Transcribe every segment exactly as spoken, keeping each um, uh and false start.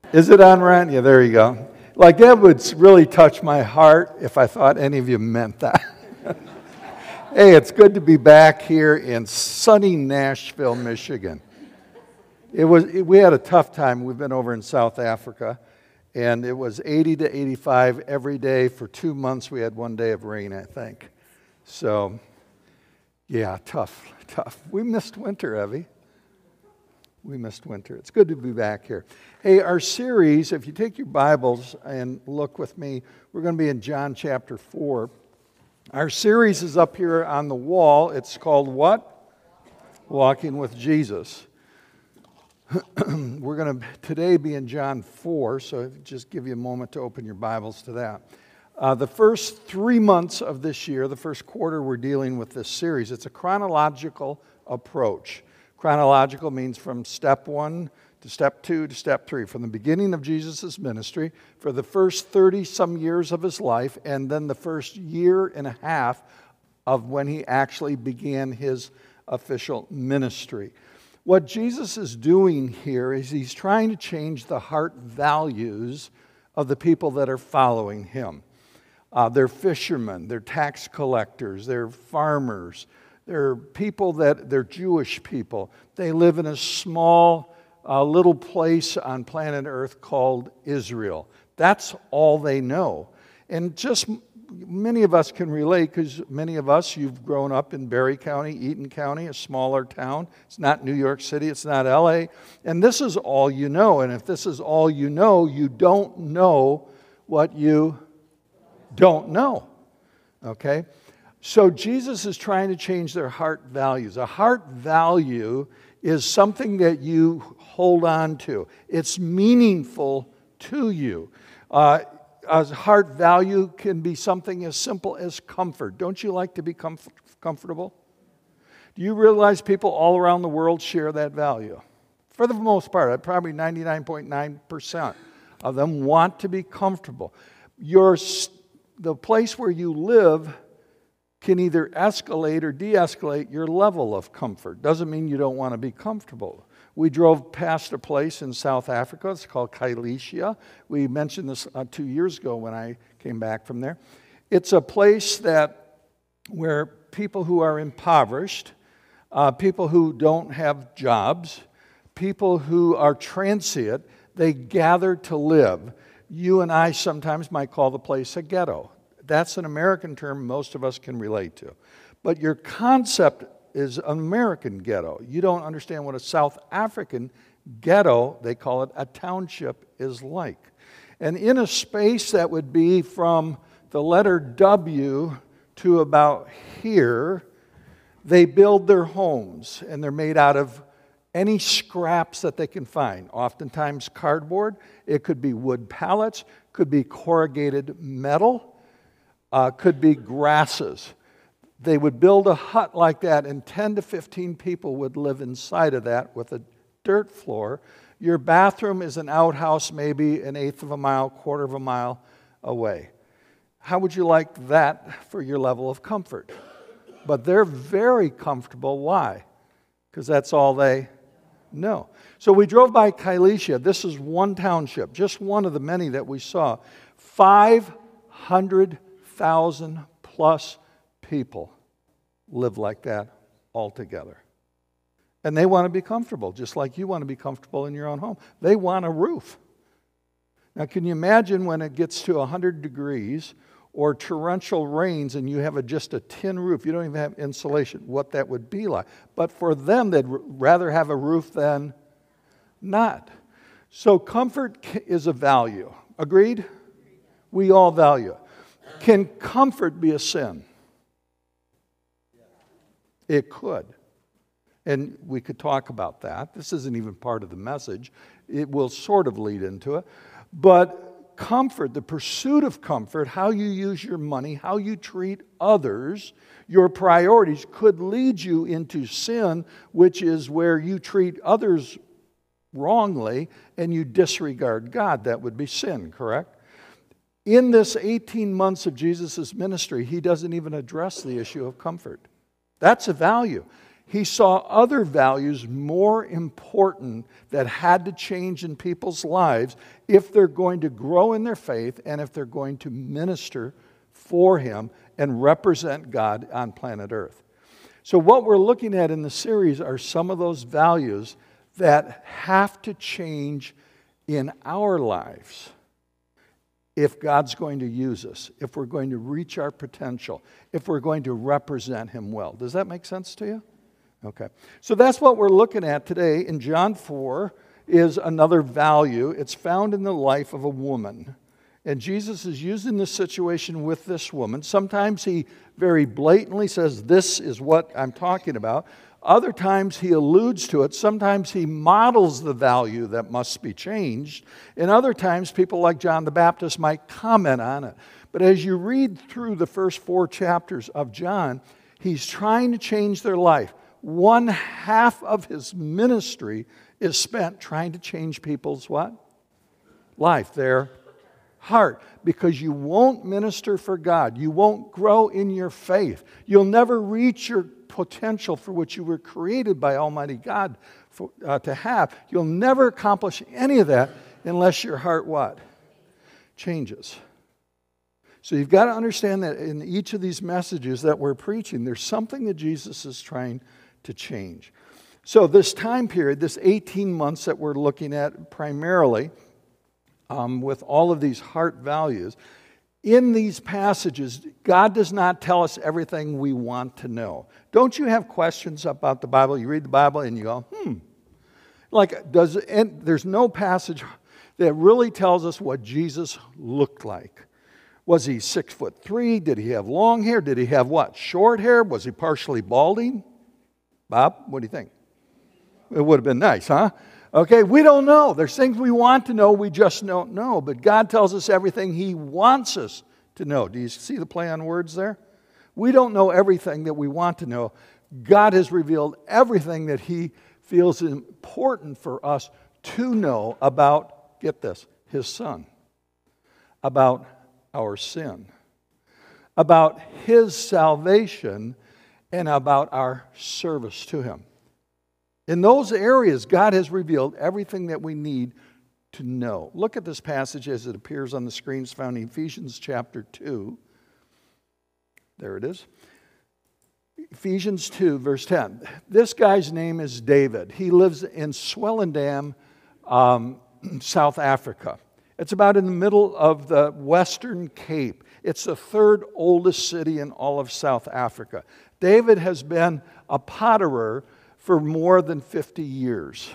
Is it on, Ryan? Yeah, there you go. Like, that would really touch my heart if I thought any of you meant that. Hey, it's good to be back here in sunny Nashville, Michigan. It was, we had a tough time. We've been over in South Africa, and it was eighty to eighty-five every day. For two months, we had one day of rain, I think. So, yeah, tough, tough. We missed winter, Evie. We missed winter. It's good to be back here. Hey, our series, if you take your Bibles and look with me, we're going to be in John chapter four. Our series is up here on the wall. It's called what? Walking with Jesus. We're going to today be in John four, so just give you a moment to open your Bibles to that. Uh, the first three months of this year, the first quarter, we're dealing with this series. It's a chronological approach. Chronological means from step one to step two to step three, from the beginning of Jesus' ministry for the first thirty-some years of his life, and then the first year and a half of when he actually began his official ministry. What Jesus is doing here is he's trying to change the heart values of the people that are following him. Uh, they're fishermen, they're tax collectors, they're farmers, they're people that, they're Jewish people. They live in a small uh, little place on planet Earth called Israel. That's all they know. And just many of us can relate because many of us, you've grown up in Berry County, Eaton County, a smaller town. It's not New York City, it's not L A. And this is all you know. And if this is all you know, you don't know what you don't know. Okay? So Jesus is trying to change their heart values. A heart value is something that you hold on to. It's meaningful to you. Uh, a heart value can be something as simple as comfort. Don't you like to be comf- comfortable? Do you realize people all around the world share that value? For the most part, probably ninety-nine point nine percent of them want to be comfortable. Your, the place where you live can either escalate or de-escalate your level of comfort. Doesn't mean you don't want to be comfortable. We drove past a place in South Africa. It's called Kailicha. We mentioned this uh, two years ago when I came back from there. It's a place that where people who are impoverished, uh, people who don't have jobs, people who are transient, they gather to live. You and I sometimes might call the place a ghetto. That's an American term most of us can relate to. But your concept is an American ghetto. You don't understand what a South African ghetto, they call it a township, is like. And in a space that would be from the letter W to about here, they build their homes, and they're made out of any scraps that they can find. Oftentimes cardboard, it could be wood pallets, could be corrugated metal, Uh, could be grasses. They would build a hut like that, and ten to fifteen people would live inside of that with a dirt floor. Your bathroom is an outhouse maybe an eighth of a mile, quarter of a mile away. How would you like that for your level of comfort? But they're very comfortable. Why? Because that's all they know. So we drove by Kailicha. This is one township, just one of the many that we saw. five hundred thousand plus people live like that altogether. And they want to be comfortable, just like you want to be comfortable in your own home. They want a roof. Now, can you imagine when it gets to one hundred degrees or torrential rains and you have a, just a tin roof, you don't even have insulation, what that would be like. But for them, they'd rather have a roof than not. So comfort is a value. Agreed? We all value it. Can comfort be a sin? It could. And we could talk about that. This isn't even part of the message. It will sort of lead into it. But comfort, the pursuit of comfort, how you use your money, how you treat others, your priorities could lead you into sin, which is where you treat others wrongly and you disregard God. That would be sin, correct? In this eighteen months of Jesus' ministry, he doesn't even address the issue of comfort. That's a value. He saw other values more important that had to change in people's lives if they're going to grow in their faith and if they're going to minister for Him and represent God on planet Earth. So what we're looking at in the series are some of those values that have to change in our lives if God's going to use us, if we're going to reach our potential, if we're going to represent Him well. Does that make sense to you? Okay. So that's what we're looking at today in John four is another value. It's found in the life of a woman. And Jesus is using this situation with this woman. Sometimes He very blatantly says, this is what I'm talking about. Other times He alludes to it. Sometimes He models the value that must be changed. And other times people like John the Baptist might comment on it. But as you read through the first four chapters of John, He's trying to change their life. One half of His ministry is spent trying to change people's what? Life, their heart. Because you won't minister for God. You won't grow in your faith. You'll never reach your potential for which you were created by Almighty God for, uh, to have. You'll never accomplish any of that unless your heart what? Changes. So you've got to understand that in each of these messages that we're preaching, there's something that Jesus is trying to change. So this time period, this eighteen months that we're looking at primarily, um, with all of these heart values, in these passages, God does not tell us everything we want to know. Don't you have questions about the Bible? You read the Bible and you go, hmm. Like, does and there's no passage that really tells us what Jesus looked like. Was he six foot three? Did he have long hair? Did he have what? Short hair? Was he partially balding? Bob, what do you think? It would have been nice, huh? Okay, we don't know. There's things we want to know, we just don't know. But God tells us everything He wants us to know. Do you see the play on words there? We don't know everything that we want to know. God has revealed everything that He feels important for us to know about, get this, His Son, about our sin, about His salvation, and about our service to Him. In those areas, God has revealed everything that we need to know. Look at this passage as it appears on the screens found in Ephesians chapter two. There it is. Ephesians two, verse ten. This guy's name is David. He lives in Swellendam, um, South Africa. It's about in the middle of the Western Cape. It's the third oldest city in all of South Africa. David has been a potterer for more than fifty years.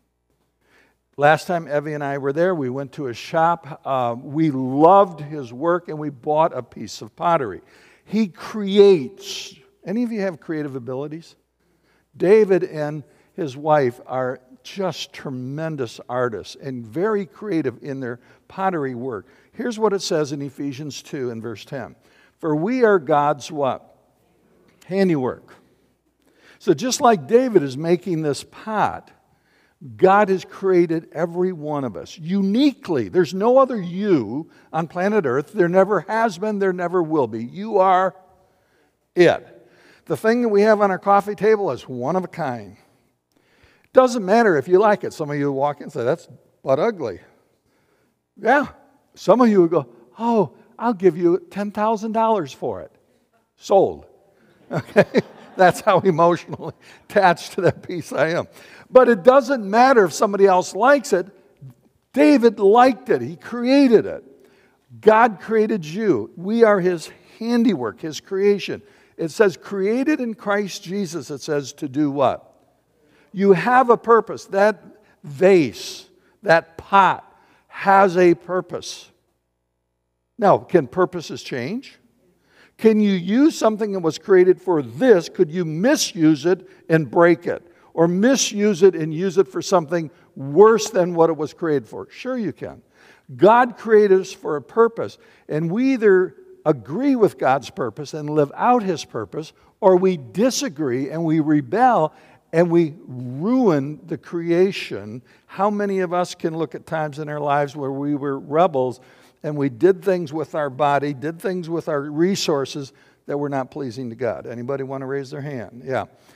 Last time Evie and I were there, we went to his shop. Uh, we loved his work and we bought a piece of pottery. He creates. Any of you have creative abilities? David and his wife are just tremendous artists and very creative in their pottery work. Here's what it says in Ephesians two and verse ten. For we are God's what? Handiwork. So just like David is making this pot, God has created every one of us uniquely. There's no other you on planet Earth. There never has been, there never will be. You are it. The thing that we have on our coffee table is one of a kind. Doesn't matter if you like it. Some of you walk in and say, that's but ugly. Yeah. Some of you would go, oh, I'll give you ten thousand dollars for it. Sold. Okay? That's how emotionally attached to that piece I am. But it doesn't matter if somebody else likes it. David liked it. He created it. God created you. We are His handiwork, His creation. It says created in Christ Jesus. It says to do what? You have a purpose. That vase, that pot has a purpose. Now, can purposes change? Can you use something that was created for this? Could you misuse it and break it? Or misuse it and use it for something worse than what it was created for? Sure you can. God created us for a purpose, and we either agree with God's purpose and live out His purpose, or we disagree and we rebel and we ruin the creation. How many of us can look at times in our lives where we were rebels and we did things with our body, did things with our resources that were not pleasing to God? Anybody want to raise their hand? Yeah.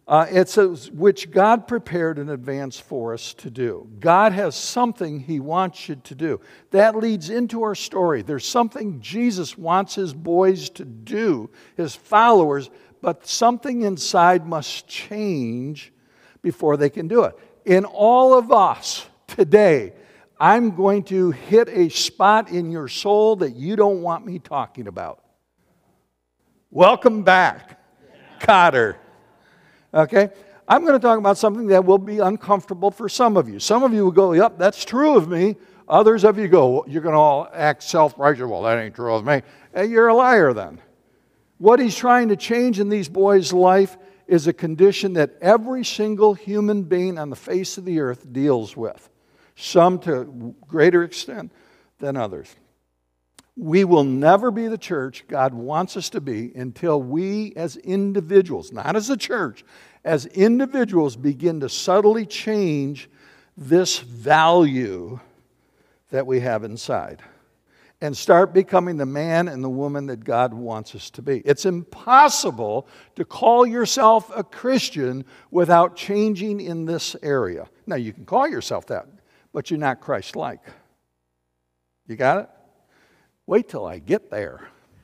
Uh, it says, which God prepared in advance for us to do. God has something He wants you to do. That leads into our story. There's something Jesus wants His boys to do, His followers, but something inside must change before they can do it. In all of us today, I'm going to hit a spot in your soul that you don't want me talking about. Welcome back, Cotter. Okay? I'm going to talk about something that will be uncomfortable for some of you. Some of you will go, yep, that's true of me. Others of you go, you're going to all act self-righteous. Well, that ain't true of me. And you're a liar then. What he's trying to change in these boys' life is a condition that every single human being on the face of the earth deals with, some to greater extent than others. We will never be the church God wants us to be until we as individuals, not as a church, as individuals begin to subtly change this value that we have inside and start becoming the man and the woman that God wants us to be. It's impossible to call yourself a Christian without changing in this area. Now, you can call yourself that, but you're not Christ-like. You got it? Wait till I get there.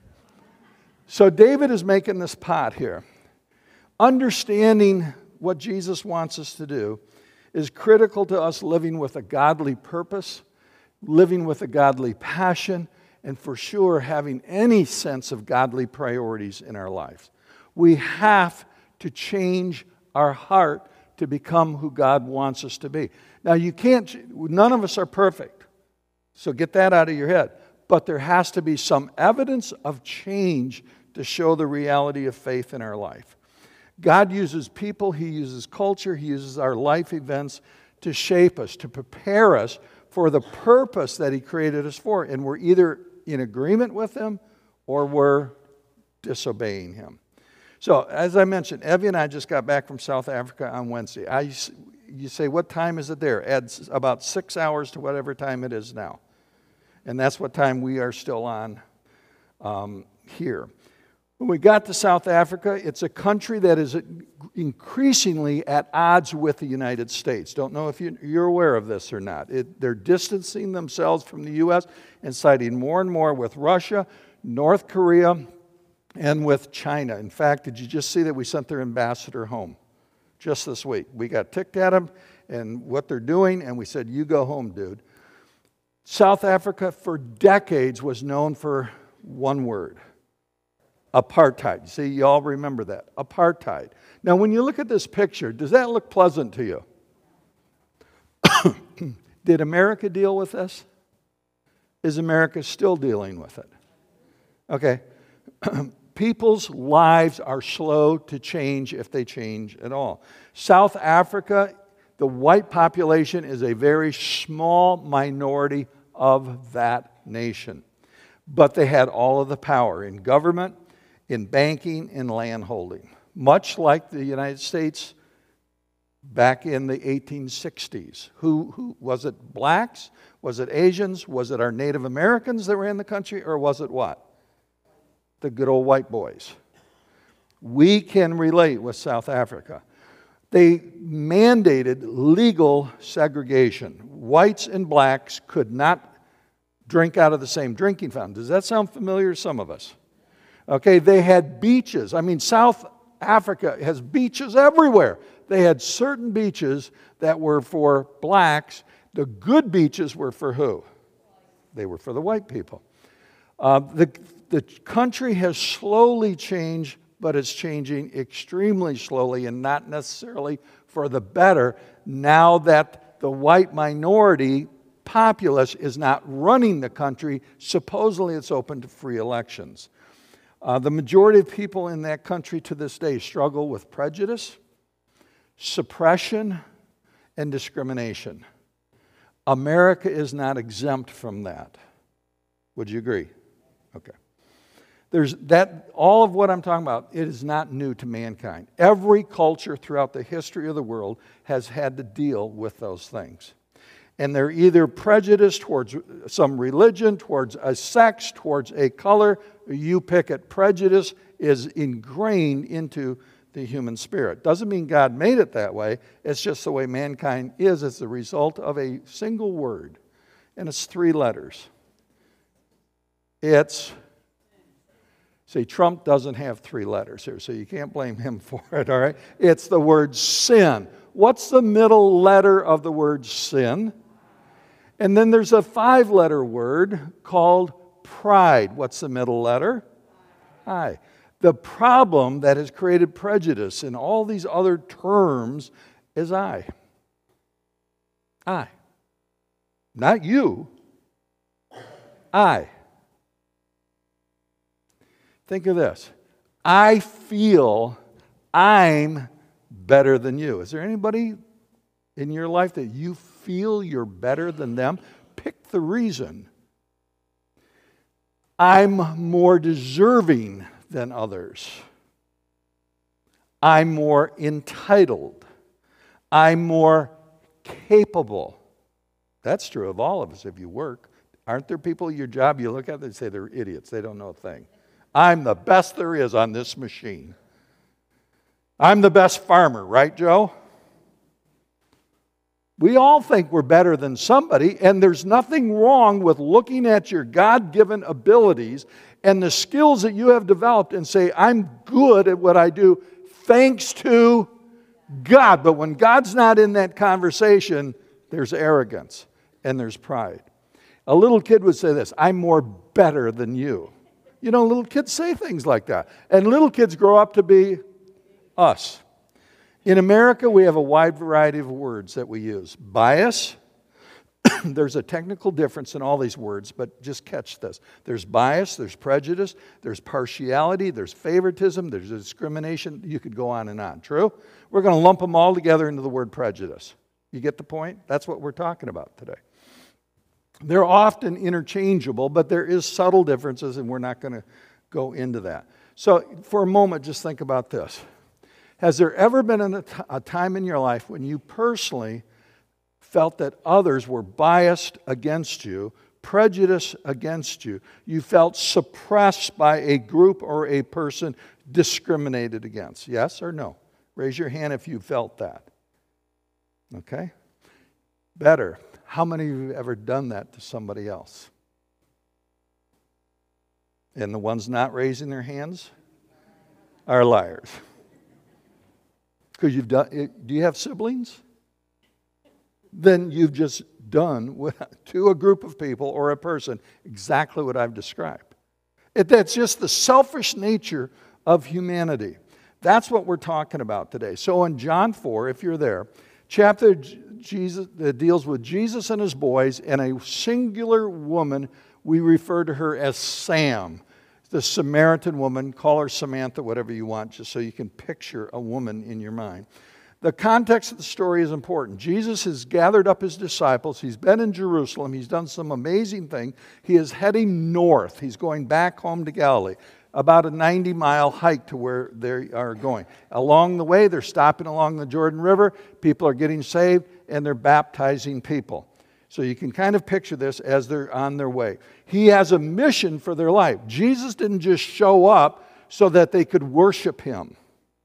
So David is making this pot here. Understanding what Jesus wants us to do is critical to us living with a godly purpose, living with a godly passion, and for sure having any sense of godly priorities in our lives. We have to change our heart to become who God wants us to be. Now you can't, none of us are perfect, so get that out of your head. But there has to be some evidence of change to show the reality of faith in our life. God uses people, He uses culture, He uses our life events to shape us, to prepare us for the purpose that He created us for. And we're either in agreement with Him or we're disobeying Him. So, as I mentioned, Evie and I just got back from South Africa on Wednesday. I, you say, what time is it there? Adds about six hours to whatever time it is now. And that's what time we are still on um, here. When we got to South Africa, it's a country that is increasingly at odds with the United States. Don't know if you, you're aware of this or not. It, they're distancing themselves from the U S and siding more and more with Russia, North Korea, and with China. In fact, did you just see that we sent their ambassador home just this week? We got ticked at them and what they're doing, and we said, you go home, dude. South Africa for decades was known for one word, apartheid. See, you all remember that, apartheid. Now, when you look at this picture, does that look pleasant to you? Did America deal with this? Is America still dealing with it? Okay. People's lives are slow to change if they change at all. South Africa, the white population is a very small minority of that nation. But they had all of the power in government, in banking, in land holding. Much like the United States back in the eighteen sixties. Who, who was it blacks? Was it Asians? Was it our Native Americans that were in the country? Or was it what? The good old white boys. We can relate with South Africa. They mandated legal segregation. Whites and blacks could not drink out of the same drinking fountain. Does that sound familiar to some of us? Okay, they had beaches. I mean, South Africa has beaches everywhere. They had certain beaches that were for blacks. The good beaches were for who? They were for the white people. Uh, the, the country has slowly changed, but it's changing extremely slowly and not necessarily for the better now that the white minority populace is not running the country. Supposedly it's open to free elections. Uh, the majority of people in that country to this day struggle with prejudice, suppression, and discrimination. America is not exempt from that. Would you agree? Okay. There's that, all of what I'm talking about, it is not new to mankind. Every culture throughout the history of the world has had to deal with those things. And they're either prejudiced towards some religion, towards a sex, towards a color. You pick it. Prejudice is ingrained into the human spirit. Doesn't mean God made it that way. It's just the way mankind is as a result of a single word. And it's three letters. It's, see, Trump doesn't have three letters here, so you can't blame him for it, all right? It's the word sin. What's the middle letter of the word sin? And then there's a five-letter word called pride. What's the middle letter? I. The problem that has created prejudice in all these other terms is I. I. Not you. I. Think of this. I feel I'm better than you. Is there anybody in your life that you feel you're better than them? Pick the reason. I'm more deserving than others. I'm more entitled. I'm more capable. That's true of all of us if you work. Aren't there people at your job you look at and say they're idiots, they don't know a thing? I'm the best there is on this machine. I'm the best farmer, right, Joe? We all think we're better than somebody, and there's nothing wrong with looking at your God-given abilities and the skills that you have developed and say, I'm good at what I do thanks to God. But when God's not in that conversation, there's arrogance and there's pride. A little kid would say this, I'm more better than you. You know, little kids say things like that. And little kids grow up to be us. In America, we have a wide variety of words that we use. Bias. There's a technical difference in all these words, but just catch this. There's bias, there's prejudice, there's partiality, there's favoritism, there's discrimination. You could go on and on. True? We're going to lump them all together into the word prejudice. You get the point? That's what we're talking about today. They're often interchangeable, but there is subtle differences, and we're not going to go into that. So for a moment, just think about this. Has there ever been a, t- a time in your life when you personally felt that others were biased against you, prejudiced against you? You felt suppressed by a group or a person, discriminated against? Yes or no? Raise your hand if you felt that. Okay? Better. How many of you have ever done that to somebody else? And the ones not raising their hands are liars. Because you've done, do you have siblings? Then you've just done to a group of people or a person exactly what I've described. It, that's just the selfish nature of humanity. That's what we're talking about today. So in John four, if you're there, chapter Jesus that deals with Jesus and his boys and a singular woman, we refer to her as Sam. The Samaritan woman, call her Samantha, whatever you want, just so you can picture a woman in your mind. The context of the story is important. Jesus has gathered up his disciples. He's been in Jerusalem. He's done some amazing thing. He is heading north. He's going back home to Galilee, about a ninety-mile hike to where they are going. Along the way, they're stopping along the Jordan River. People are getting saved, and they're baptizing people. So you can kind of picture this as they're on their way. He has a mission for their life. Jesus didn't just show up so that they could worship him.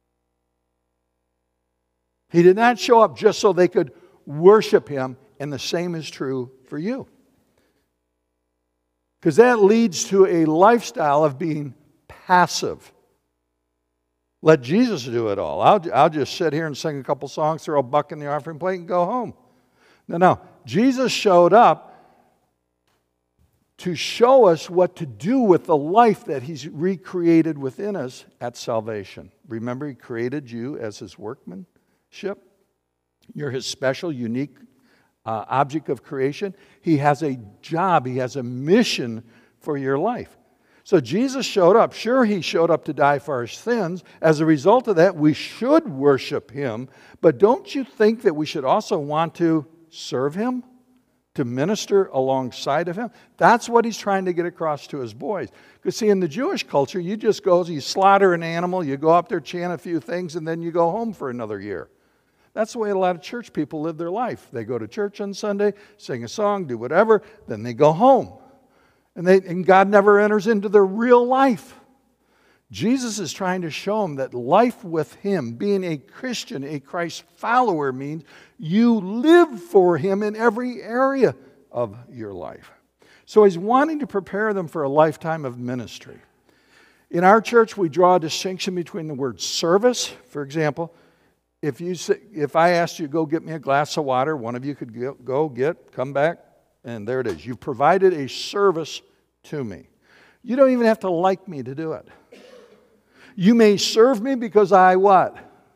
He did not show up just so they could worship him, and the same is true for you. Because that leads to a lifestyle of being passive. Let Jesus do it all. I'll, I'll just sit here and sing a couple songs, throw a buck in the offering plate, and go home. No, no. Jesus showed up to show us what to do with the life that he's recreated within us at salvation. Remember, he created you as his workmanship. You're his special, unique uh, object of creation. He has a job. He has a mission for your life. So Jesus showed up. Sure, he showed up to die for our sins. As a result of that, we should worship him. But don't you think that we should also want to serve him, to minister alongside of him? That's what he's trying to get across to his boys. Because see, in the Jewish culture, you just go, you slaughter an animal, you go up there, chant a few things, and then you go home for another year. That's the way a lot of church people live their life. They go to church on Sunday, sing a song, do whatever, then they go home. And, they, and God never enters into their real life. Jesus is trying to show them that life with him, being a Christian, a Christ follower, means you live for him in every area of your life. So he's wanting to prepare them for a lifetime of ministry. In our church, we draw a distinction between the word service. For example, if you say, if I asked you to go get me a glass of water, one of you could go get, come back, and there it is. You've provided a service to me. You don't even have to like me to do it. You may serve me because I what?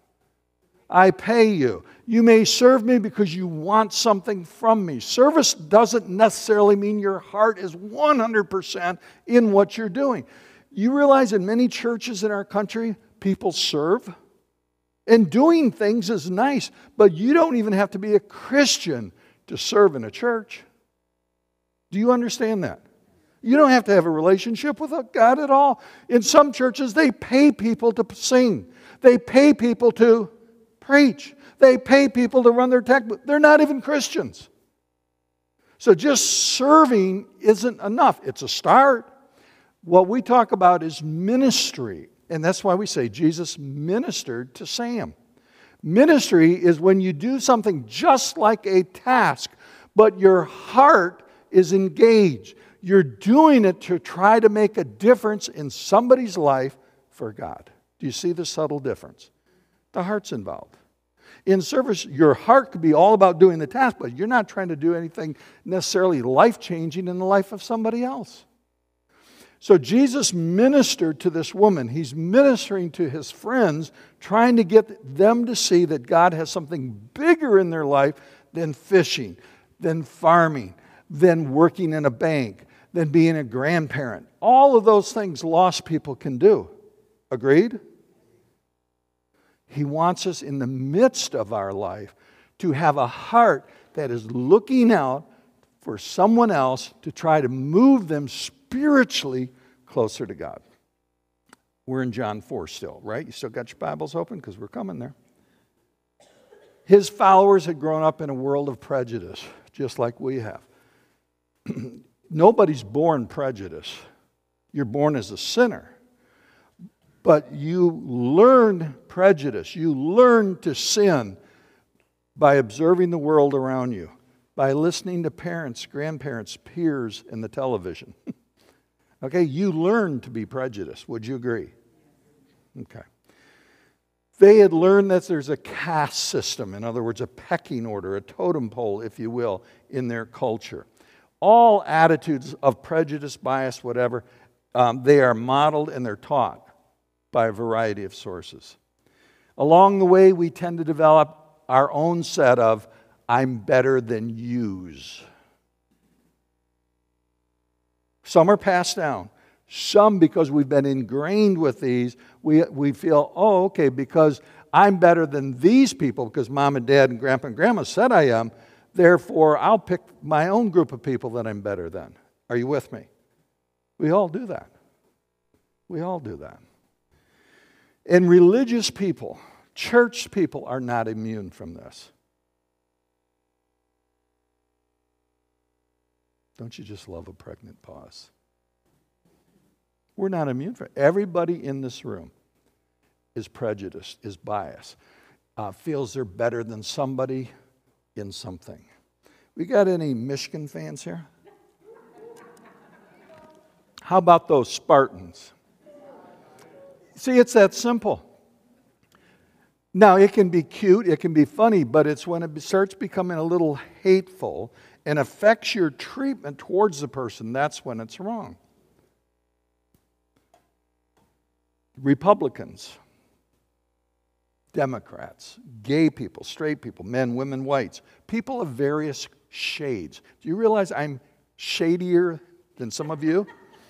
I pay you. You may serve me because you want something from me. Service doesn't necessarily mean your heart is one hundred percent in what you're doing. You realize in many churches in our country, people serve. And doing things is nice, but you don't even have to be a Christian to serve in a church. Do you understand that? You don't have to have a relationship with God at all. In some churches, they pay people to sing. They pay people to preach. They pay people to run their tech. They're not even Christians. So just serving isn't enough. It's a start. What we talk about is ministry. And that's why we say Jesus ministered to Sam. Ministry is when you do something just like a task, but your heart is engaged. You're doing it to try to make a difference in somebody's life for God. Do you see the subtle difference? The heart's involved. In service, your heart could be all about doing the task, but you're not trying to do anything necessarily life-changing in the life of somebody else. So Jesus ministered to this woman. He's ministering to his friends, trying to get them to see that God has something bigger in their life than fishing, than farming, than working in a bank, than being a grandparent. All of those things lost people can do. Agreed? He wants us in the midst of our life to have a heart that is looking out for someone else to try to move them spiritually closer to God. We're in John four still, right? You still got your Bibles open? Because we're coming there. His followers had grown up in a world of prejudice, just like we have. Nobody's born prejudiced. You're born as a sinner. But you learn prejudice. You learn to sin by observing the world around you, by listening to parents, grandparents, peers, and the television. Okay, you learn to be prejudiced. Would you agree? Okay. They had learned that there's a caste system, in other words, a pecking order, a totem pole, if you will, in their culture. All attitudes of prejudice, bias, whatever, um, they are modeled and they're taught by a variety of sources. Along the way, we tend to develop our own set of I'm better than yous. Some are passed down. Some, because we've been ingrained with these, we, we feel, oh, okay, because I'm better than these people, because mom and dad and grandpa and grandma said I am, therefore I'll pick my own group of people that I'm better than. Are you with me? We all do that. We all do that. And religious people, church people, are not immune from this. Don't you just love a pregnant pause? We're not immune from it. Everybody in this room is prejudiced, is biased, uh, feels they're better than somebody in something. We got any Michigan fans here? How about those Spartans? See, it's that simple. Now, it can be cute, it can be funny, but it's when it starts becoming a little hateful and affects your treatment towards the person, that's when it's wrong. Republicans, Democrats, gay people, straight people, men, women, whites, people of various shades. Do you realize I'm shadier than some of you?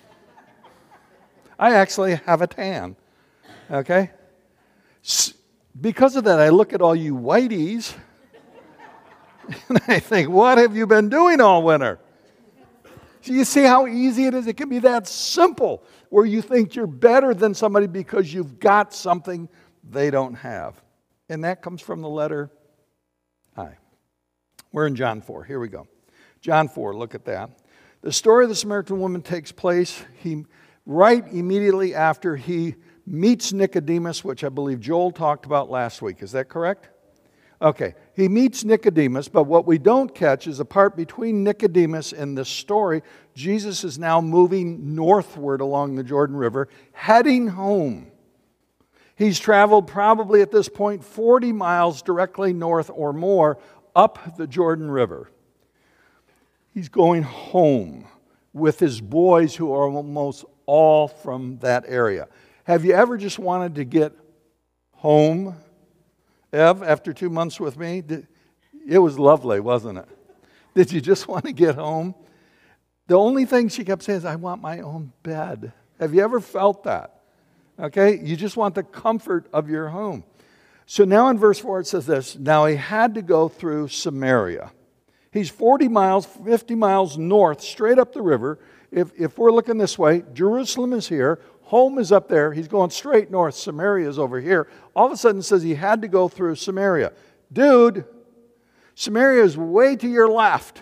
I actually have a tan, okay? Because of that, I look at all you whiteys, and I think, what have you been doing all winter? So you see how easy it is? It can be that simple, where you think you're better than somebody because you've got something they don't have. And that comes from the letter I. We're in John four. Here we go. John four, look at that. The story of the Samaritan woman takes place he, right immediately after he meets Nicodemus, which I believe Joel talked about last week. Is that correct? Okay, he meets Nicodemus, but what we don't catch is the part between Nicodemus and this story. Jesus is now moving northward along the Jordan River, heading home. He's traveled probably at this point forty miles directly north or more up the Jordan River. He's going home with his boys who are almost all from that area. Have you ever just wanted to get home? Ev, after two months with me, it was lovely, wasn't it? Did you just want to get home? The only thing she kept saying is, I want my own bed. Have you ever felt that? Okay, you just want the comfort of your home. So now in verse four it says this, now he had to go through Samaria. He's forty miles, fifty miles north, straight up the river. If, if we're looking this way, Jerusalem is here. Home is up there. He's going straight north. Samaria is over here. All of a sudden it says he had to go through Samaria. Dude, Samaria is way to your left.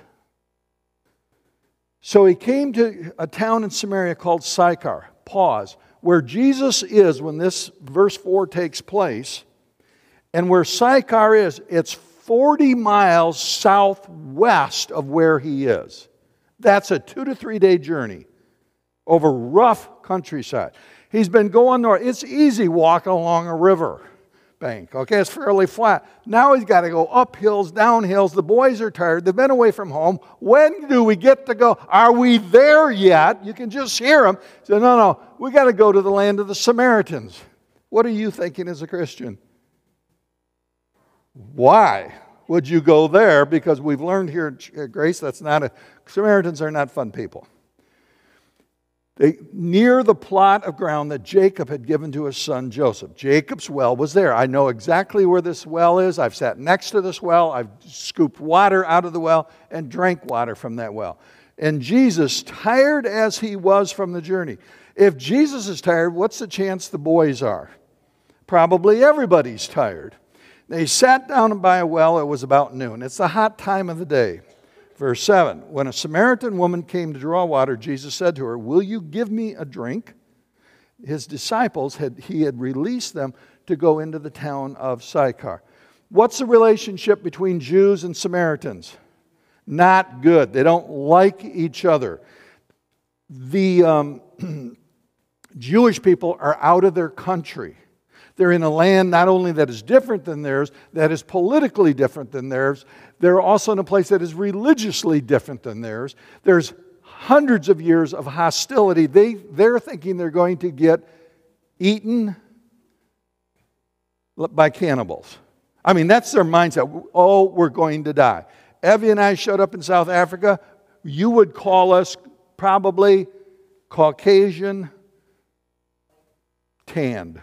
So he came to a town in Samaria called Sychar. Pause. Where Jesus is when this verse four takes place, and where Sychar is, it's forty miles southwest of where he is. That's a two to three day journey over rough countryside. He's been going north. It's easy walking along a river bank. Okay, it's fairly flat. Now he's got to go up hills, down hills. The boys are tired. They've been away from home. When do we get to go? Are we there yet? You can just hear them. Say, no, no, we got to go to the land of the Samaritans. What are you thinking as a Christian? Why would you go there? Because we've learned here at Grace that's not a, Samaritans are not fun people. They, near the plot of ground that Jacob had given to his son Joseph. Jacob's well was there. I know exactly where this well is. I've sat next to this well. I've scooped water out of the well and drank water from that well. And Jesus, tired as he was from the journey. If Jesus is tired, what's the chance the boys are? Probably everybody's tired. They sat down by a well. It was about noon. It's the hot time of the day. Verse seven, when a Samaritan woman came to draw water, Jesus said to her, will you give me a drink? His disciples, had he had released them to go into the town of Sychar. What's the relationship between Jews and Samaritans? Not good. They don't like each other. The um, Jewish people are out of their country. They're in a land not only that is different than theirs, that is politically different than theirs, they're also in a place that is religiously different than theirs. There's hundreds of years of hostility. They, they're thinking they're going to get eaten by cannibals. I mean, that's their mindset. Oh, we're going to die. Evie and I showed up in South Africa. You would call us probably Caucasian, tanned.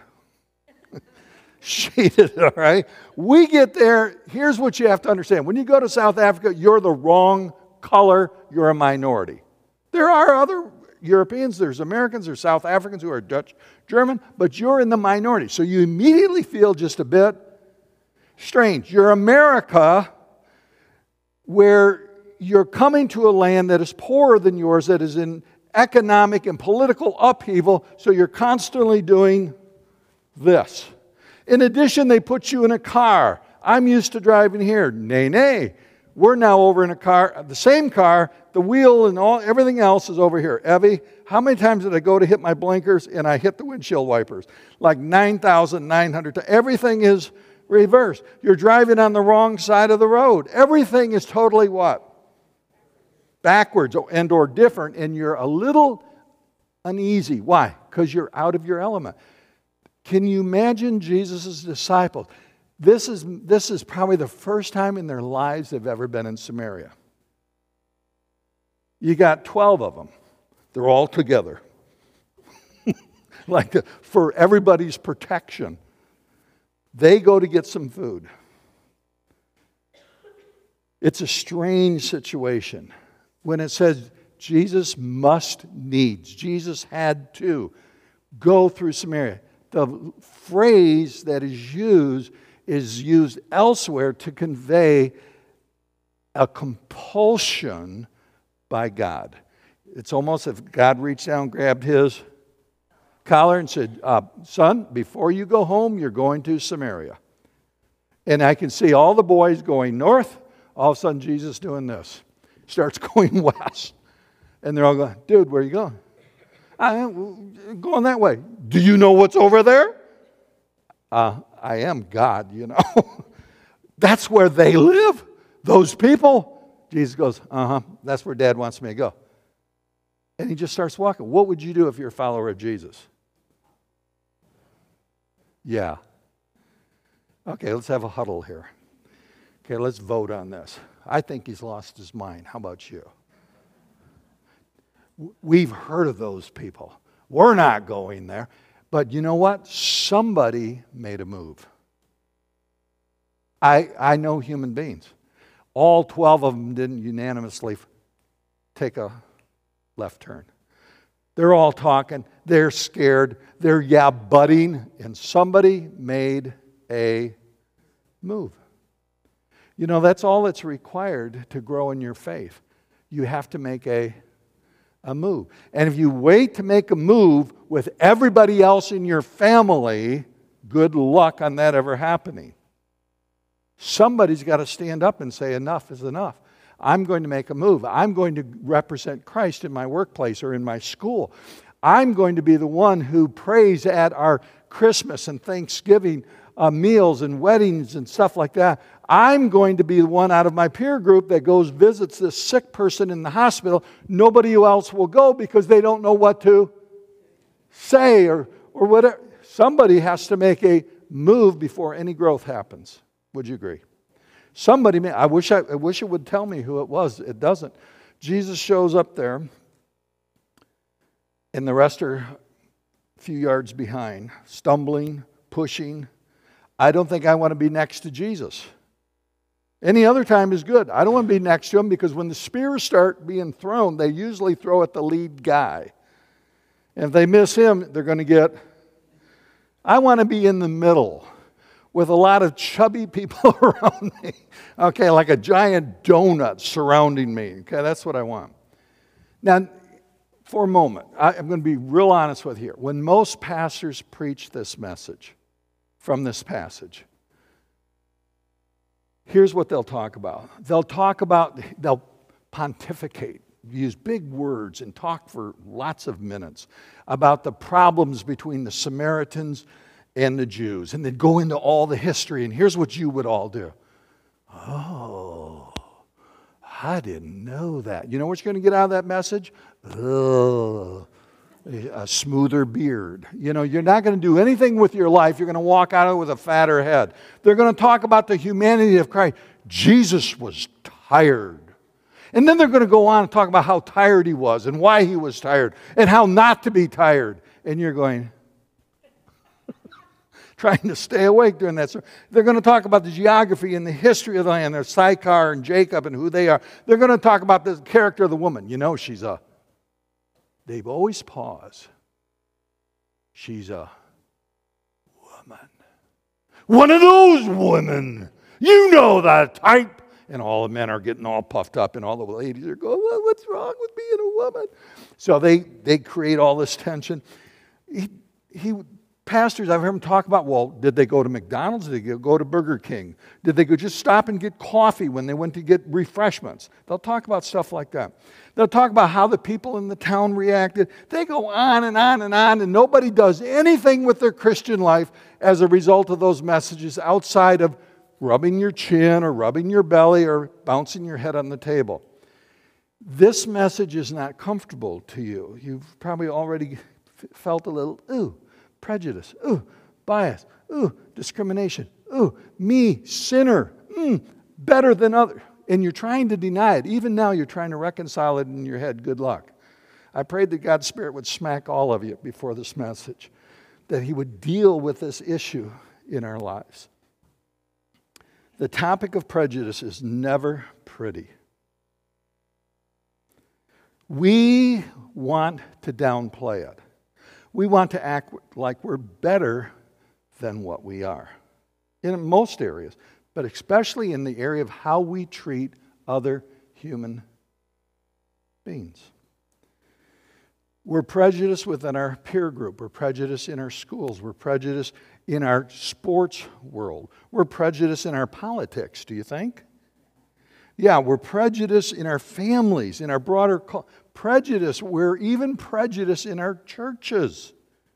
Shaded, all right? We get there, here's what you have to understand. When you go to South Africa, you're the wrong color, you're a minority. There are other Europeans, there's Americans, there's South Africans who are Dutch, German, but you're in the minority. So you immediately feel just a bit strange. You're America, where you're coming to a land that is poorer than yours, that is in economic and political upheaval, so you're constantly doing this. In addition, they put you in a car. I'm used to driving here. Nay, nay. We're now over in a car, the same car, the wheel and all everything else is over here. Evie, how many times did I go to hit my blinkers and I hit the windshield wipers? Like nine thousand nine hundred times. Everything is reversed. You're driving on the wrong side of the road. Everything is totally what? Backwards and or different, and you're a little uneasy. Why? Because you're out of your element. Can you imagine Jesus' disciples? This is, this is probably the first time in their lives they've ever been in Samaria. You got twelve of them. They're all together. Like the, for everybody's protection. They go to get some food. It's a strange situation. When it says Jesus must needs, Jesus had to go through Samaria. The phrase that is used is used elsewhere to convey a compulsion by God. It's almost if God reached down and grabbed his. collar and said, uh, son, before you go home, you're going to Samaria. And I can see all the boys going north. All of a sudden, Jesus doing this. Starts going west. And they're all going, dude, where are you going? I'm going that way. Do you know what's over there? Uh, I am God, you know. That's where they live, those people. Jesus goes, uh-huh, that's where Dad wants me to go. And he just starts walking. What would you do if you're a follower of Jesus? Yeah. Okay, let's have a huddle here. Okay, let's vote on this. I think he's lost his mind. How about you? We've heard of those people. We're not going there. But you know what? Somebody made a move. I, I know human beings. All twelve of them didn't unanimously take a left turn. They're all talking. They're scared. They're yeah butting. And somebody made a move. You know, that's all that's required to grow in your faith. You have to make a, a move. And if you wait to make a move with everybody else in your family, good luck on that ever happening. Somebody's got to stand up and say enough is enough. I'm going to make a move. I'm going to represent Christ in my workplace or in my school. I'm going to be the one who prays at our Christmas and Thanksgiving uh, meals and weddings and stuff like that. I'm going to be the one out of my peer group that goes visits this sick person in the hospital. Nobody else will go because they don't know what to say or, or whatever. Somebody has to make a move before any growth happens. Would you agree? Somebody, may, I wish I, I wish it would tell me who it was. It doesn't. Jesus shows up there, and the rest are a few yards behind, stumbling, pushing. I don't think I want to be next to Jesus. Any other time is good. I don't want to be next to him because when the spears start being thrown, they usually throw at the lead guy. And if they miss him, they're going to get... I want to be in the middle with a lot of chubby people around me. Okay, like a giant donut surrounding me. Okay, that's what I want. Now, for a moment, I, I'm going to be real honest with you. When most pastors preach this message from this passage, here's what they'll talk about. They'll talk about, they'll pontificate, use big words and talk for lots of minutes about the problems between the Samaritans and the Jews. And they'd go into all the history, and here's what you would all do. Oh, I didn't know that. You know what you're going to get out of that message? Oh, a smoother beard. You know, you're not going to do anything with your life. You're going to walk out of it with a fatter head. They're going to talk about the humanity of Christ. Jesus was tired. And then they're going to go on and talk about how tired he was and why he was tired and how not to be tired. And you're going, trying to stay awake during that. They're going to talk about the geography and the history of the land. There's Sychar and Jacob and who they are. They're going to talk about the character of the woman. You know, she's a, they've always paused. She's a woman. One of those women. You know that type. And all the men are getting all puffed up, and all the ladies are going, well, what's wrong with being a woman? So they, they create all this tension. He, he, pastors, I've heard them talk about, well, did they go to McDonald's? Did they go to Burger King? Did they go just stop and get coffee when they went to get refreshments? They'll talk about stuff like that. They'll talk about how the people in the town reacted. They go on and on and on, and nobody does anything with their Christian life as a result of those messages outside of rubbing your chin or rubbing your belly or bouncing your head on the table. This message is not comfortable to you. You've probably already f- felt a little, ooh, prejudice, ooh, bias, ooh, discrimination, ooh, me, sinner, mm, better than others. And you're trying to deny it. Even now you're trying to reconcile it in your head. Good luck. I prayed that God's Spirit would smack all of you before this message, that He would deal with this issue in our lives. The topic of prejudice is never pretty. We want to downplay it. We want to act like we're better than what we are in most areas, but especially in the area of how we treat other human beings. We're prejudiced within our peer group. We're prejudiced in our schools. We're prejudiced in our sports world. We're prejudiced in our politics, do you think? Yeah, we're prejudiced in our families, in our broader co- prejudice. We're even prejudiced in our churches.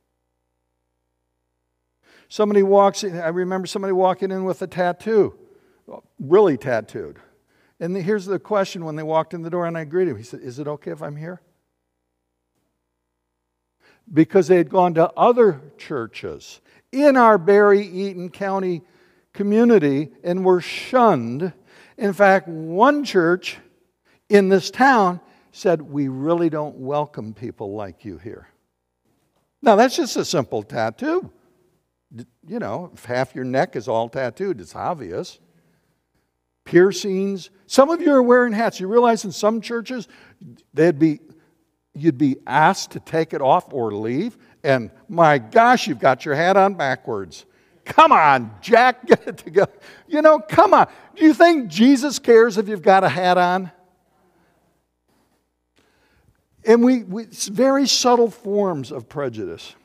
Somebody walks in, I remember somebody walking in with a tattoo, really tattooed. And here's the question when they walked in the door and I greeted him. He said, "Is it okay if I'm here?" Because they had gone to other churches in our Barry Eaton County community and were shunned. In fact, one church in this town said, "We really don't welcome people like you here." Now, that's just a simple tattoo. You know, if half your neck is all tattooed, it's obvious. Piercings. Some of you are wearing hats. You realize in some churches, they'd be... you'd be asked to take it off or leave, and my gosh, you've got your hat on backwards. Come on, Jack, get it together. You know, come on. Do you think Jesus cares if you've got a hat on? And we, we it's very subtle forms of prejudice.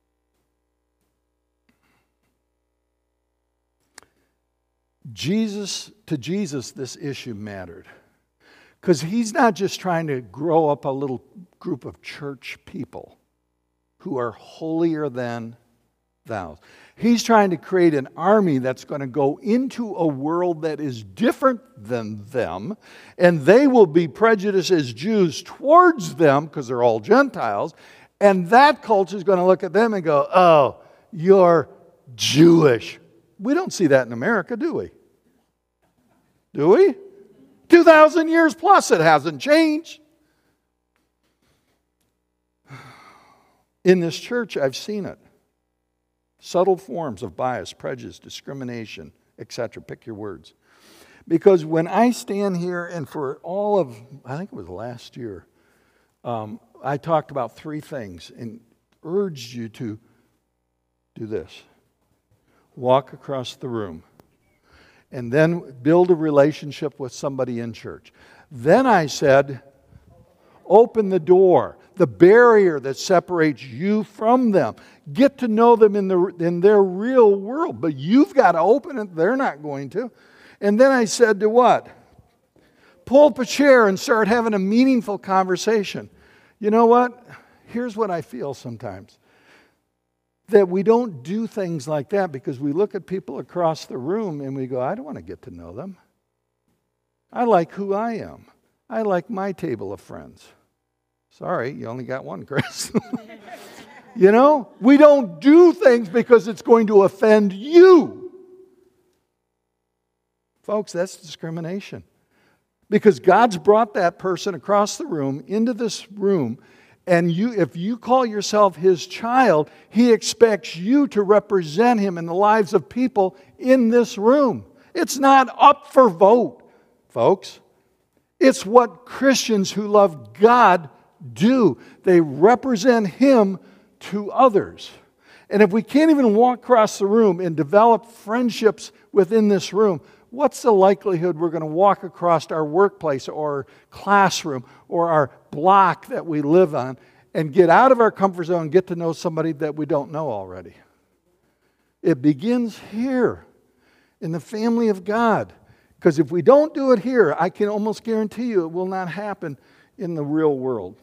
Jesus, to Jesus, this issue mattered. Because he's not just trying to grow up a little group of church people who are holier than thou. He's trying to create an army that's going to go into a world that is different than them, and they will be prejudiced as Jews towards them because they're all Gentiles, and that culture is going to look at them and go, "Oh, you're Jewish." We don't see that in America, do we? Do we? two thousand years plus, it hasn't changed. In this church, I've seen it. Subtle forms of bias, prejudice, discrimination, et cetera. Pick your words. Because when I stand here, and for all of, I think it was last year, um, I talked about three things and urged you to do this. Walk across the room. And then build a relationship with somebody in church. Then I said, open the door, the barrier that separates you from them. Get to know them in, the, in their real world, but you've got to open it. They're not going to. And then I said to what? Pull up a chair and start having a meaningful conversation. You know what? Here's what I feel sometimes. That we don't do things like that because we look at people across the room and we go, "I don't want to get to know them. I like who I am. I like my table of friends." Sorry, you only got one, Chris. You know, we don't do things because it's going to offend you. Folks, that's discrimination. Because God's brought that person across the room into this room. And you, if you call yourself His child, He expects you to represent Him in the lives of people in this room. It's not up for vote, folks. It's what Christians who love God do. They represent Him to others. And if we can't even walk across the room and develop friendships within this room, what's the likelihood we're going to walk across our workplace or classroom or our block that we live on and get out of our comfort zone and get to know somebody that we don't know already? It begins here in the family of God. Because if we don't do it here, I can almost guarantee you it will not happen in the real world.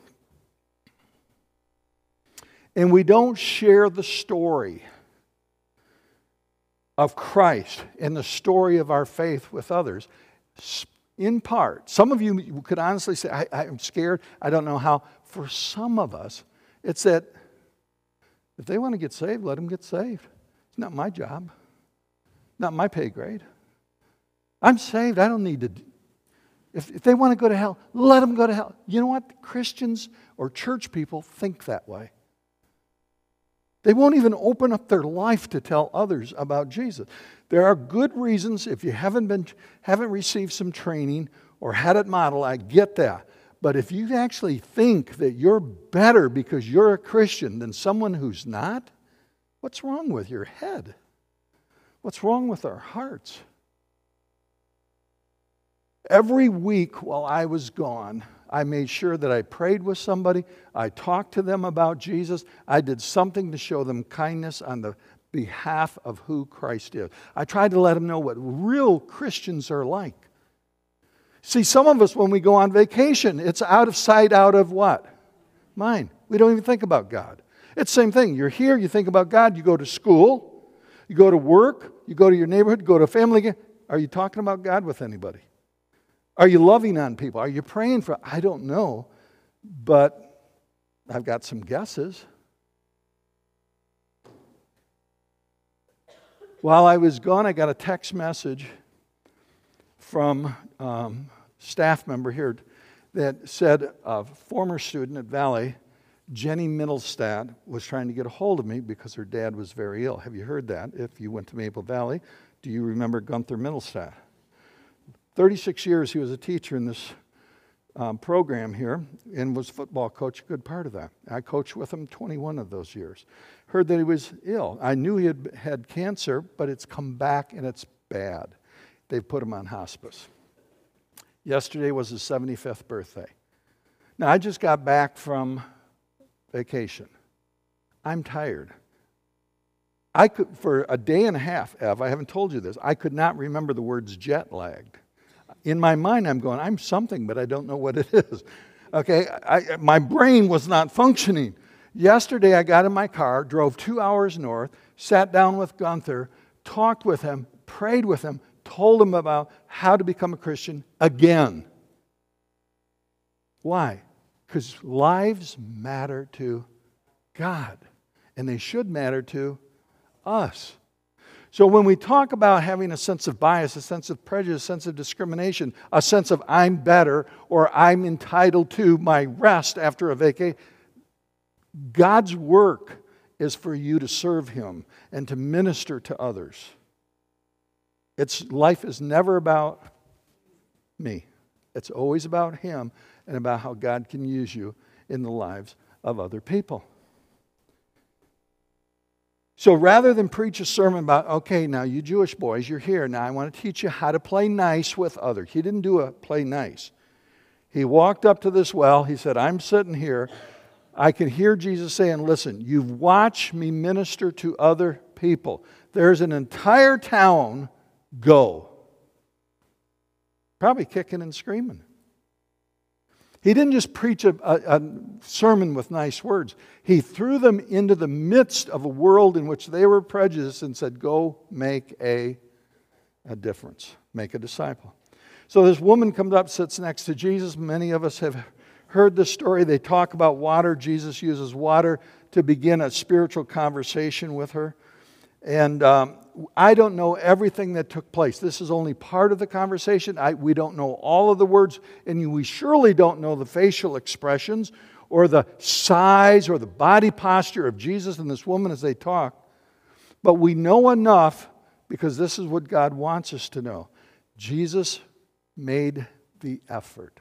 And we don't share the story of Christ and the story of our faith with others, in part. Some of you could honestly say, I, I'm scared, I don't know how. For some of us, it's that if they want to get saved, let them get saved. It's not my job, not my pay grade. I'm saved, I don't need to. If, if they want to go to hell, let them go to hell. You know what? Christians or church people think that way. They won't even open up their life to tell others about Jesus. There are good reasons, if you haven't been, haven't received some training or had it modeled, I get that. But if you actually think that you're better because you're a Christian than someone who's not, what's wrong with your head? What's wrong with our hearts? Every week while I was gone, I made sure that I prayed with somebody. I talked to them about Jesus. I did something to show them kindness on the behalf of who Christ is. I tried to let them know what real Christians are like. See, some of us, when we go on vacation, it's out of sight, out of what? Mind. We don't even think about God. It's the same thing. You're here, you think about God, you go to school, you go to work, you go to your neighborhood, you go to a family. Are you talking about God with anybody? Are you loving on people? Are you praying for? I don't know, but I've got some guesses. While I was gone, I got a text message from a um, staff member here that said a former student at Valley, Jenny Middlestad, was trying to get a hold of me because her dad was very ill. Have you heard that? If you went to Maple Valley, do you remember Gunther Middlestad? thirty-six years he was a teacher in this um, program here and was football coach a good part of that. I coached with him twenty-one of those years. Heard that he was ill. I knew he had had cancer, but it's come back and it's bad. They've put him on hospice. Yesterday was his seventy-fifth birthday. Now, I just got back from vacation. I'm tired. I could, for a day and a half, Ev, I haven't told you this, I could not remember the words jet lagged. In my mind, I'm going, I'm something, but I don't know what it is. Okay, I, my brain was not functioning. Yesterday, I got in my car, drove two hours north, sat down with Gunther, talked with him, prayed with him, told him about how to become a Christian again. Why? Because lives matter to God, and they should matter to us. So when we talk about having a sense of bias, a sense of prejudice, a sense of discrimination, a sense of I'm better or I'm entitled to my rest after a vacation, God's work is for you to serve Him and to minister to others. It's, life is never about me. It's always about Him and about how God can use you in the lives of other people. So rather than preach a sermon about, okay, now you Jewish boys, you're here. Now I want to teach you how to play nice with others. He didn't do a play nice. He walked up to this well. He said, I'm sitting here. I can hear Jesus saying, listen, you've watched me minister to other people. There's an entire town, go. Probably kicking and screaming. He didn't just preach a, a, a sermon with nice words. He threw them into the midst of a world in which they were prejudiced and said, go make a, a difference. Make a disciple. So this woman comes up, sits next to Jesus. Many of us have heard this story. They talk about water. Jesus uses water to begin a spiritual conversation with her. And um, I don't know everything that took place. This is only part of the conversation. I, we don't know all of the words, and we surely don't know the facial expressions or the size or the body posture of Jesus and this woman as they talk. But we know enough because this is what God wants us to know. Jesus made the effort.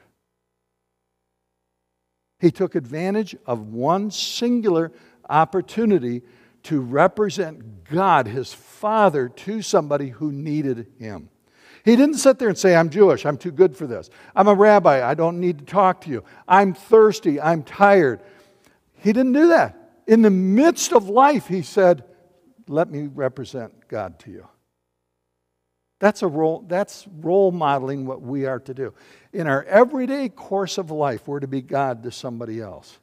He took advantage of one singular opportunity to represent God, His Father, to somebody who needed Him. He didn't sit there and say, I'm Jewish, I'm too good for this. I'm a rabbi, I don't need to talk to you. I'm thirsty, I'm tired. He didn't do that. In the midst of life, He said, let me represent God to you. That's a role, that's role modeling what we are to do. In our everyday course of life, we're to be God to somebody else.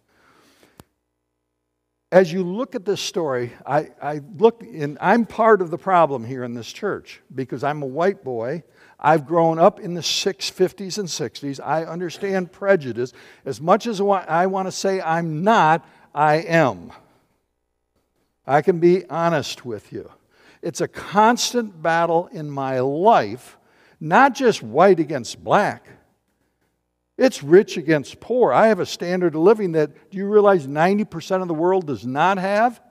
As you look at this story, I, I look in, I'm part of the problem here in this church because I'm a white boy. I've grown up in the six fifties and sixties. I understand prejudice. As much as I want to say I'm not, I am. I can be honest with you. It's a constant battle in my life, not just white against black. It's rich against poor. I have a standard of living that, do you realize ninety percent of the world does not have?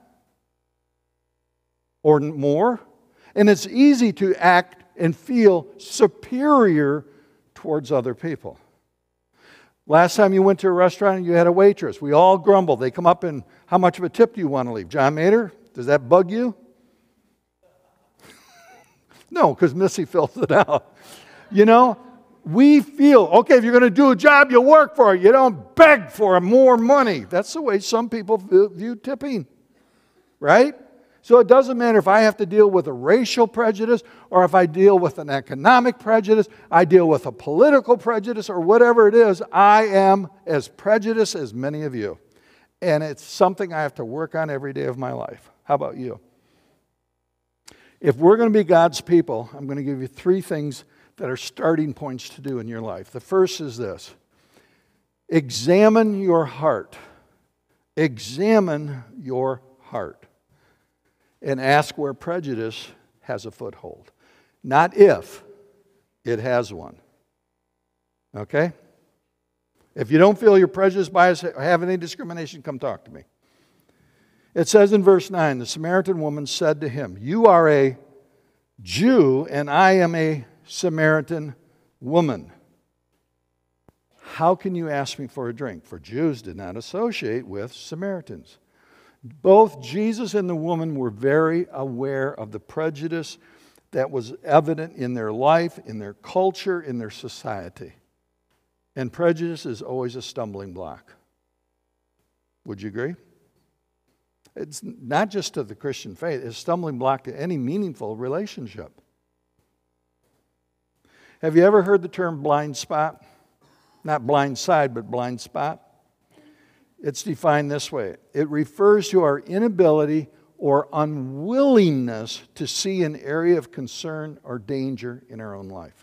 Or more? And it's easy to act and feel superior towards other people. Last time you went to a restaurant and you had a waitress, we all grumble. They come up and, how much of a tip do you want to leave? John Mater, does that bug you? No, because Missy fills it out. You know, We feel, okay, if you're going to do a job, you work for it. You don't beg for more money. That's the way some people view tipping, right? So it doesn't matter if I have to deal with a racial prejudice or if I deal with an economic prejudice, I deal with a political prejudice or whatever it is, I am as prejudiced as many of you. And it's something I have to work on every day of my life. How about you? If we're going to be God's people, I'm going to give you three things that are starting points to do in your life. The first is this. Examine your heart. Examine your heart. And ask where prejudice has a foothold. Not if, it has one. Okay? If you don't feel you're prejudiced, biased, have any discrimination, come talk to me. It says in verse nine, the Samaritan woman said to him, you are a Jew and I am a Samaritan woman. How can you ask me for a drink? For Jews did not associate with Samaritans. Both Jesus and the woman were very aware of the prejudice that was evident in their life, in their culture, in their society. And prejudice is always a stumbling block. Would you agree? It's not just to the Christian faith, it's a stumbling block to any meaningful relationship. Have you ever heard the term blind spot? Not blind side, but blind spot. It's defined this way. It refers to our inability or unwillingness to see an area of concern or danger in our own life.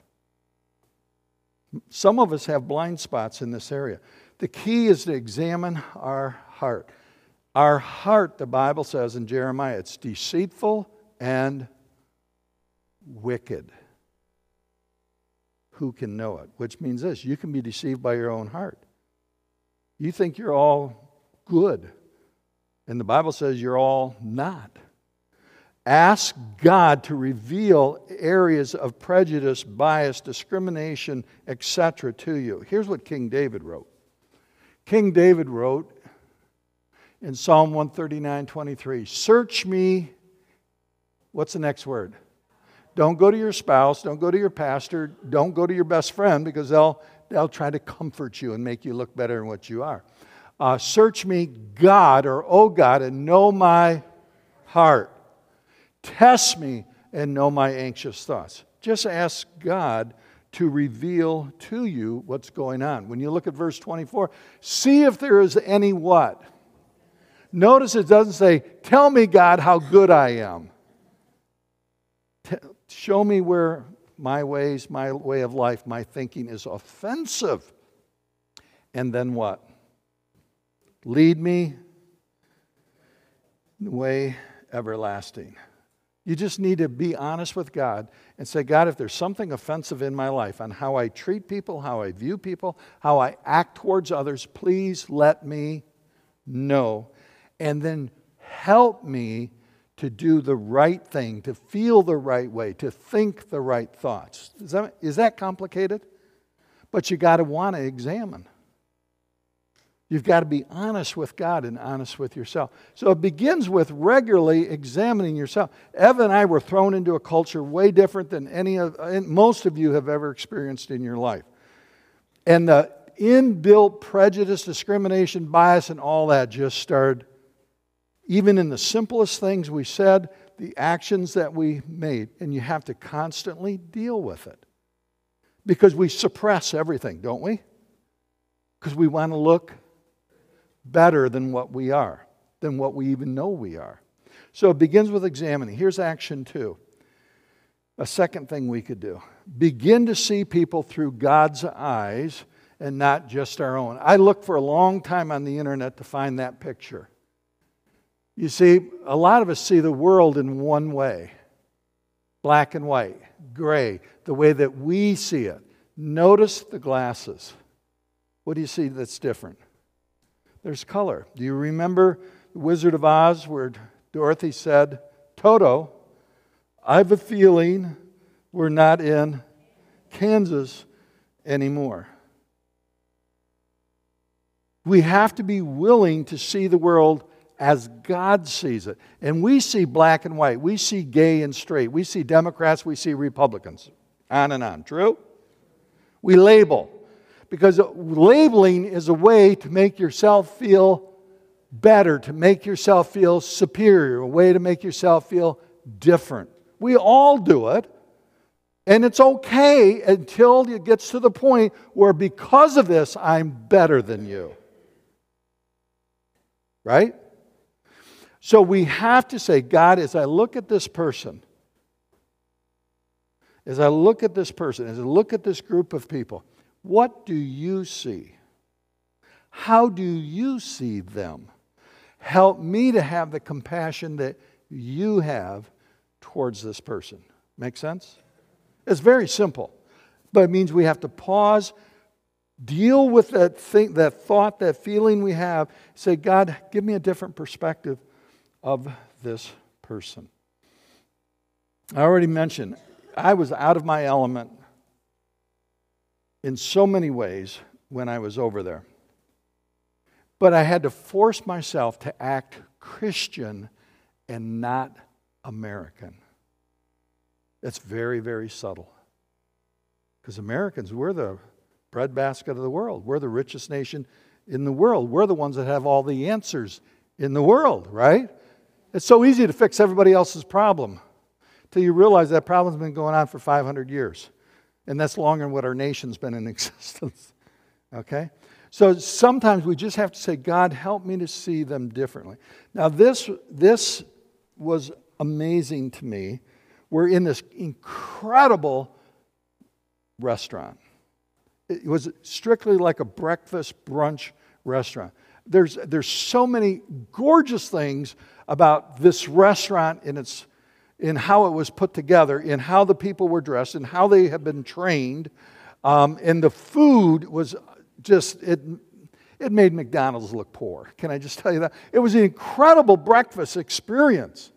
Some of us have blind spots in this area. The key is to examine our heart. Our heart, the Bible says in Jeremiah, it's deceitful and wicked. Who can know it? Which means this, you can be deceived by your own heart. You think you're all good, and the Bible says you're all not. Ask God to reveal areas of prejudice, bias, discrimination, et cetera to you. Here's what King David wrote. King David wrote in Psalm one thirty-nine, twenty-three, search me, what's the next word? Don't go to your spouse, don't go to your pastor, don't go to your best friend because they'll, they'll try to comfort you and make you look better than what you are. Uh, search me, God, or oh God, and know my heart. Test me and know my anxious thoughts. Just ask God to reveal to you what's going on. When you look at verse twenty-four, see if there is any what? Notice it doesn't say, tell me, God, how good I am. T- show me where my ways, my way of life, my thinking is offensive. And then what? Lead me in the way everlasting. You just need to be honest with God and say, God, if there's something offensive in my life on how I treat people, how I view people, how I act towards others, please let me know. And then help me to do the right thing, to feel the right way, to think the right thoughts. Is that, is that complicated? But you got to want to examine. You've got to be honest with God and honest with yourself. So it begins with regularly examining yourself. Evan and I were thrown into a culture way different than any of most of you have ever experienced in your life. And the inbuilt prejudice, discrimination, bias, and all that just started, even in the simplest things we said, the actions that we made. And you have to constantly deal with it. Because we suppress everything, don't we? Because we want to look better than what we are, than what we even know we are. So it begins with examining. Here's action two. A second thing we could do. Begin to see people through God's eyes and not just our own. I looked for a long time on the internet to find that picture. You see, a lot of us see the world in one way. Black and white, gray, the way that we see it. Notice the glasses. What do you see that's different? There's color. Do you remember The Wizard of Oz where Dorothy said, Toto, I have a feeling we're not in Kansas anymore. We have to be willing to see the world as God sees it. And we see black and white. We see gay and straight. We see Democrats. We see Republicans. On and on. True? We label. Because labeling is a way to make yourself feel better, to make yourself feel superior, a way to make yourself feel different. We all do it. And it's okay until it gets to the point where because of this, I'm better than you. Right? So we have to say, God, as I look at this person, as I look at this person, as I look at this group of people, what do you see? How do you see them? Help me to have the compassion that you have towards this person. Make sense? It's very simple, but it means we have to pause, deal with that thing, that thought, that feeling we have. Say, God, give me a different perspective of this person. I already mentioned, I was out of my element in so many ways when I was over there. But I had to force myself to act Christian and not American. It's very, very subtle. Because Americans, we're the breadbasket of the world. We're the richest nation in the world. We're the ones that have all the answers in the world, right? It's so easy to fix everybody else's problem till you realize that problem's been going on for five hundred years. And that's longer than what our nation's been in existence. Okay? So sometimes we just have to say, God, help me to see them differently. Now this, this was amazing to me. We're in this incredible restaurant. It was strictly like a breakfast brunch restaurant. There's, there's so many gorgeous things about this restaurant in its in how it was put together, in how the people were dressed, in how they had been trained. Um, and the food was just, it, it made McDonald's look poor. Can I just tell you that? It was an incredible breakfast experience.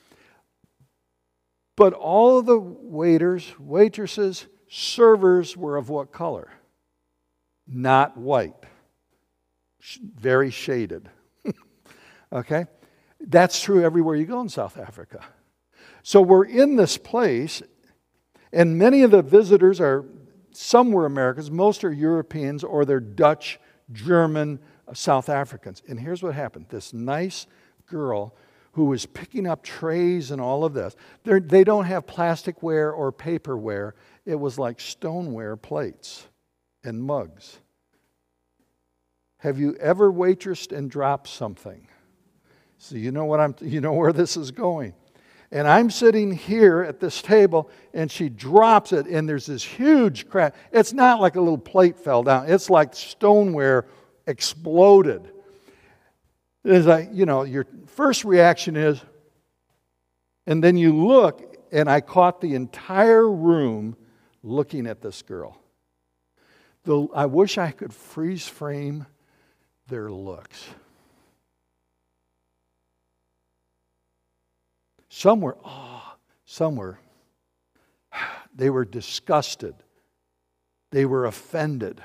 But all of the waiters, waitresses, servers were of what color? Not white. Very shaded. Okay? That's true everywhere you go in South Africa. So we're in this place, and many of the visitors are, some were Americans, most are Europeans, or they're Dutch, German, uh, South Africans. And here's what happened. This nice girl who was picking up trays and all of this, They're, they don't have plasticware or paperware. It was like stoneware plates and mugs. Have you ever waitressed and dropped something? So you know what I'm, you know where this is going. And I'm sitting here at this table, and she drops it, and there's this huge crack. It's not like a little plate fell down. It's like stoneware exploded. It's like, you know, your first reaction is, and then you look, and I caught the entire room looking at this girl. The, I wish I could freeze frame their looks. Some were, oh, some were, they were disgusted. They were offended.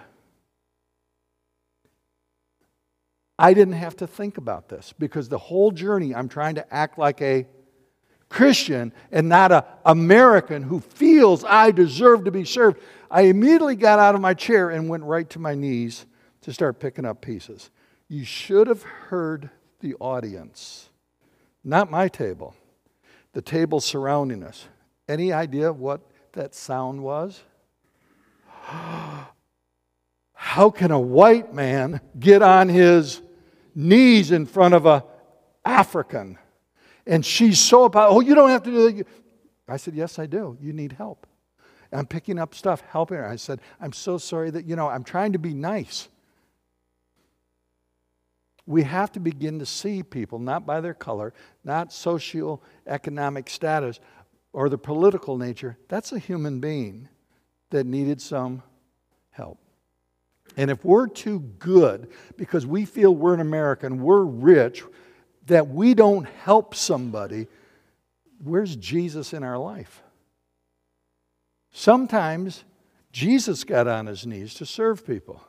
I didn't have to think about this because the whole journey I'm trying to act like a Christian and not an American who feels I deserve to be served. I immediately got out of my chair and went right to my knees to start picking up pieces. You should have heard the audience, not my table. The table surrounding us. Any idea what that sound was? How can a white man get on his knees in front of an African? And she's so about, oh, you don't have to do that. I said, yes, I do. You need help. I'm picking up stuff, helping her. I said, I'm so sorry that, you know, I'm trying to be nice. We have to begin to see people, not by their color, not socioeconomic status, or the political nature. That's a human being that needed some help. And if we're too good, because we feel we're an American, we're rich, that we don't help somebody, where's Jesus in our life? Sometimes Jesus got on his knees to serve people.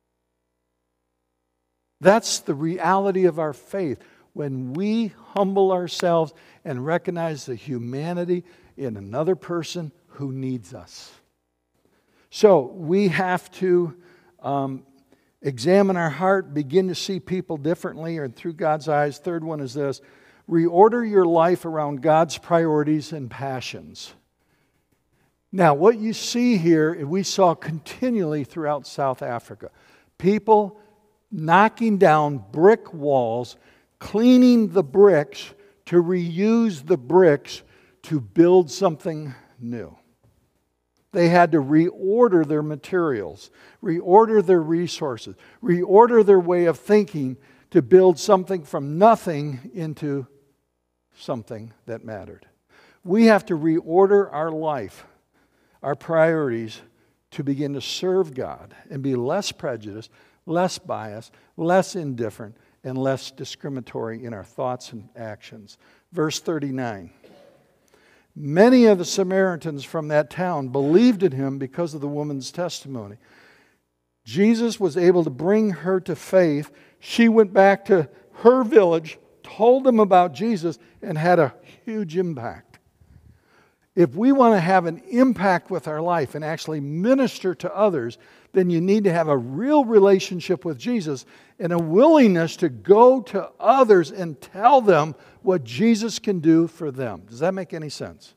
That's the reality of our faith. When we humble ourselves and recognize the humanity in another person who needs us. So we have to um, examine our heart, begin to see people differently or through God's eyes. Third one is this: reorder your life around God's priorities and passions. Now, what you see here, we saw continually throughout South Africa. People knocking down brick walls, cleaning the bricks to reuse the bricks to build something new. They had to reorder their materials, reorder their resources, reorder their way of thinking to build something from nothing into something that mattered. We have to reorder our life, our priorities, to begin to serve God and be less prejudiced, less biased, less indifferent, and less discriminatory in our thoughts and actions. Verse thirty-nine. Many of the Samaritans from that town believed in him because of the woman's testimony. Jesus was able to bring her to faith. She went back to her village, told them about Jesus, and had a huge impact. If we want to have an impact with our life and actually minister to others, then you need to have a real relationship with Jesus and a willingness to go to others and tell them what Jesus can do for them. Does that make any sense?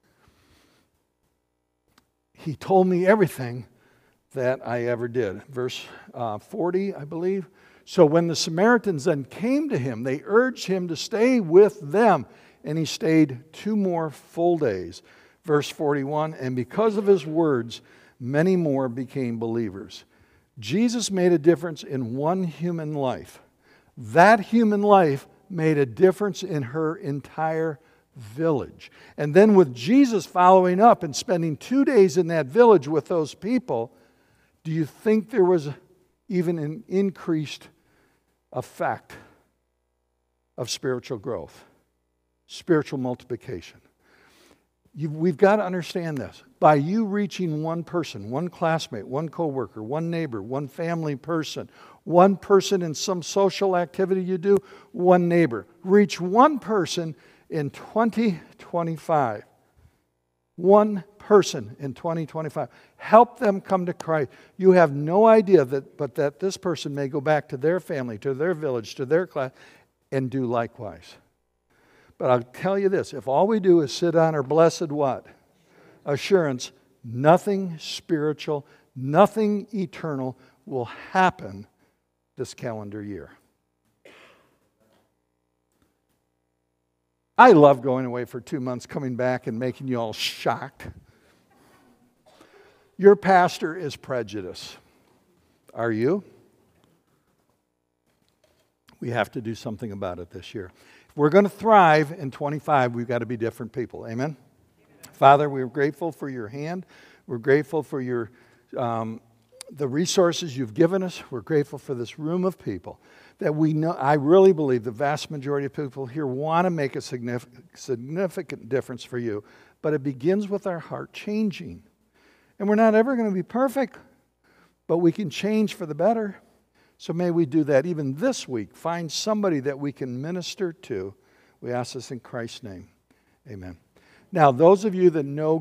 He told me everything that I ever did. Verse uh, forty, I believe. So when the Samaritans then came to him, they urged him to stay with them. And he stayed two more full days. Verse forty-one, and because of his words, many more became believers. Jesus made a difference in one human life. That human life made a difference in her entire village. And then with Jesus following up and spending two days in that village with those people, do you think there was even an increased effect of spiritual growth? Spiritual multiplication. You've, we've got to understand this. By you reaching one person, one classmate, one coworker, one neighbor, one family person, one person in some social activity you do, one neighbor. Reach one person in twenty twenty-five. One person in twenty twenty-five. Help them come to Christ. You have no idea that, but that this person may go back to their family, to their village, to their class, and do likewise. But I'll tell you this, if all we do is sit on our blessed what? Assurance, nothing spiritual, nothing eternal will happen this calendar year. I love going away for two months, coming back and making you all shocked. Your pastor is prejudiced. Are you? We have to do something about it this year. If we're going to thrive in twenty-five, we've got to be different people. Amen? Amen. Father, we're grateful for your hand. We're grateful for your um, the resources you've given us. We're grateful for this room of people that we know. I really believe the vast majority of people here want to make a significant, significant difference for you. But it begins with our heart changing. And we're not ever going to be perfect, but we can change for the better. So may we do that even this week. Find somebody that we can minister to. We ask this in Christ's name. Amen. Now, those of you that know